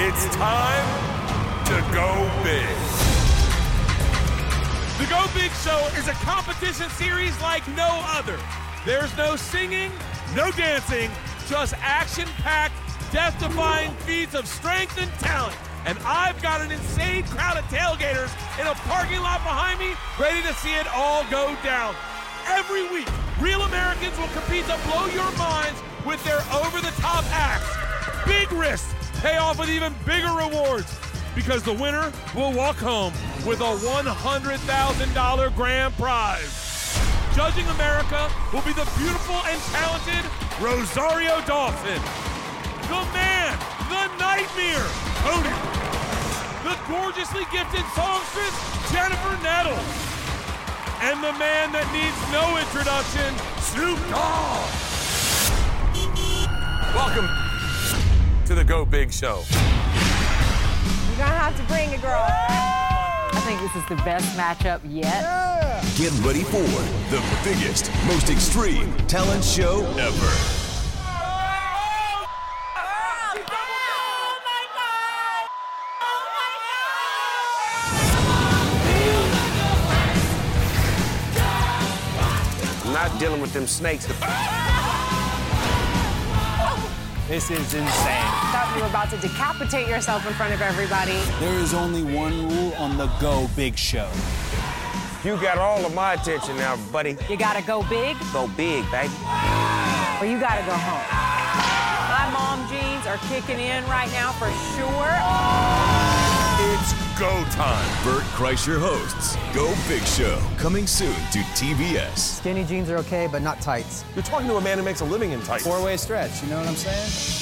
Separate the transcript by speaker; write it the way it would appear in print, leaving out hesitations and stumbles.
Speaker 1: It's time to go big.
Speaker 2: The Go Big Show is a competition series like no other. There's no singing, no dancing, just action-packed, death-defying feats of strength and talent. And I've got an insane crowd of tailgaters in a parking lot behind me ready to see it all go down. Every week, real Americans will compete to blow your minds with their over-the-top acts. Big risks pay off with even bigger rewards because the winner will walk home with a $100,000 grand prize. Judging America will be the beautiful and talented Rosario Dawson, the man, the nightmare, Cody, the gorgeously gifted songstress, Jennifer Nettles, and the man that needs no introduction, Snoop Dogg. Welcome to the Go Big Show.
Speaker 3: You're gonna have to bring it, girl. I think this is the best matchup yet.
Speaker 4: Yeah. Get ready for the biggest, most extreme talent show ever.
Speaker 5: I'm not dealing with them snakes.
Speaker 6: This is insane.
Speaker 3: Thought you were about to decapitate yourself in front of everybody.
Speaker 6: There is only one rule on the Go Big Show.
Speaker 5: You got all of my attention now, buddy.
Speaker 3: You gotta go big,
Speaker 5: Go big, baby.
Speaker 3: or you gotta go home. My mom jeans are kicking in right now for sure.
Speaker 1: It's go time.
Speaker 4: Bert Kreischer hosts Go Big Show, coming soon to TBS.
Speaker 7: Skinny jeans are okay, but not tights.
Speaker 1: You're talking to a man who makes a living in tights.
Speaker 7: Four-way stretch, you know what I'm saying?